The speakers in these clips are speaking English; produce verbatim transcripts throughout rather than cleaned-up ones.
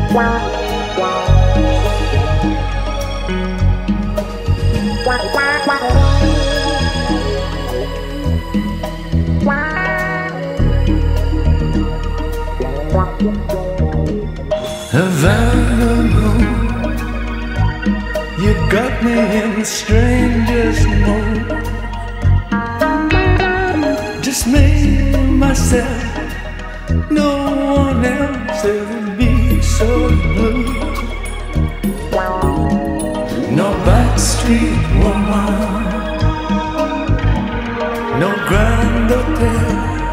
Havana moon, you got me in the strangest mood. Just me and myself, no one else ever be so blue. No backstreet woman, no grand hotel.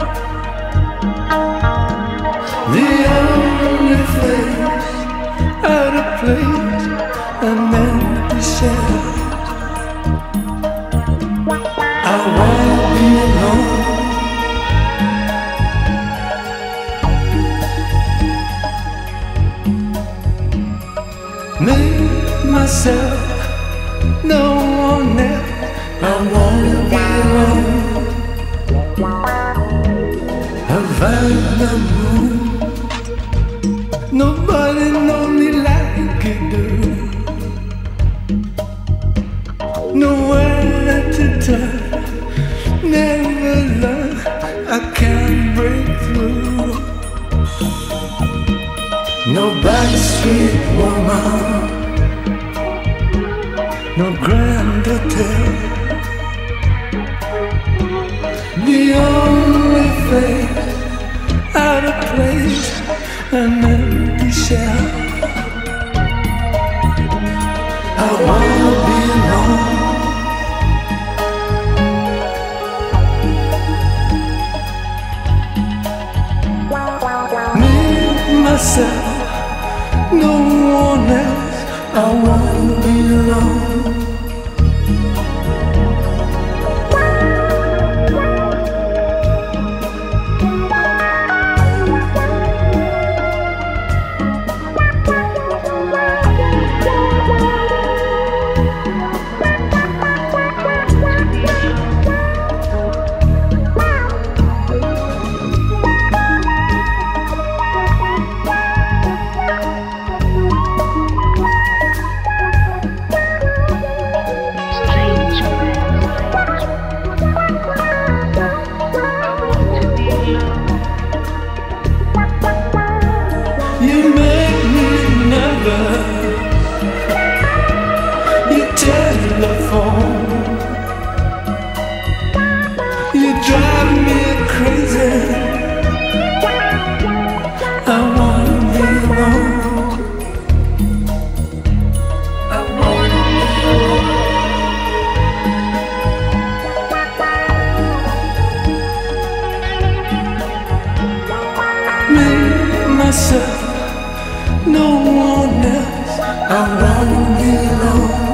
The only place out of place, an empty shell. I wanna be alone. Me, myself, no one else. I wanna be alone. Havana moon, nobody know me like you do. Nowhere to turn, never learn. I can't break through. No backstreet woman, no grand hotel. The only face out of place, an empty shell. I wanna be alone. Me, myself, no one else. I wanna be alone. You make me nervous. You telephone. You drive me crazy. I wanna be alone. I wanna be alone. Me, myself, no one else. I wanna be alone.